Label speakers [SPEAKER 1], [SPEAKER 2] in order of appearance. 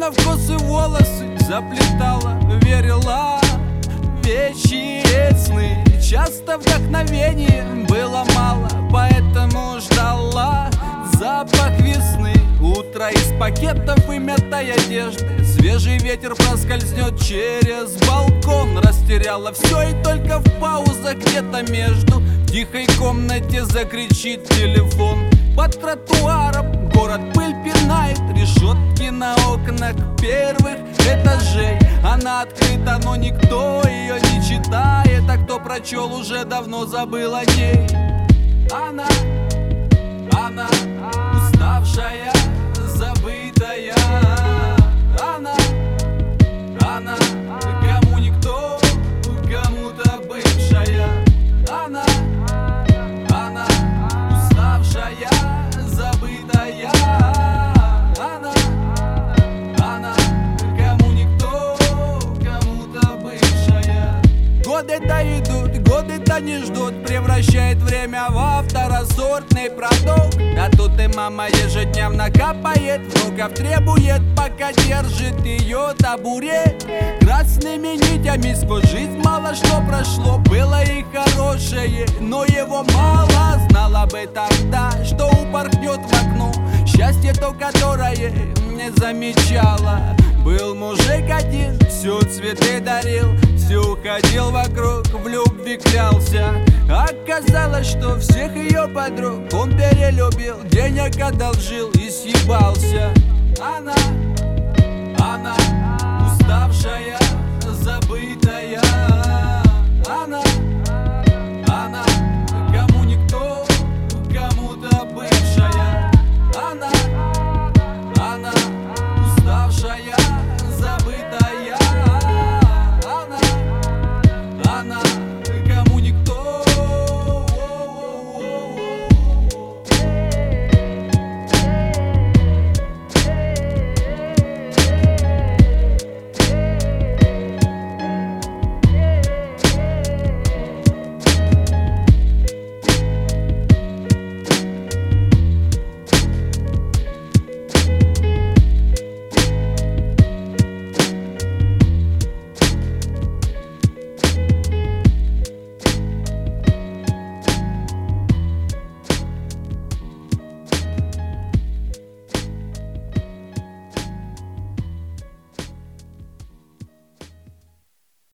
[SPEAKER 1] Она в косы волосы заплетала, верила в вечные сны. Часто вдохновения было мало, поэтому ждала запах весны. Утро из пакетов и мятой одежды, свежий ветер проскользнет через балкон. Растеряла все и только в паузах где-то между в тихой комнате закричит телефон. Под тротуаром город пыль пинает, решетки на окнах первых этажей. Она открыта, но никто ее не читает, а кто прочел, уже давно забыл о ней. Она уставшая, забытая. Она кому никто, кому-то бывшая. Она уставшая, забытая. Она кому никто, кому-то бывшая. Годы-то идут, годы-то не ждут, превращает время во второсортный продукт. А тут и мама ежедневно капает, внуков требует, пока держит ее табурет. Красными нитями сквозь жизнь мало что прошло. Было и хорошее, но его мало. Знала бы тогда, что упорхнет в окно счастье то, которое не замечала. Был мужик один, все цветы дарил, все ходил вокруг, в любви клялся. Оказалось, что всех ее подруг он перелюбил, денег одолжил и съебался. Она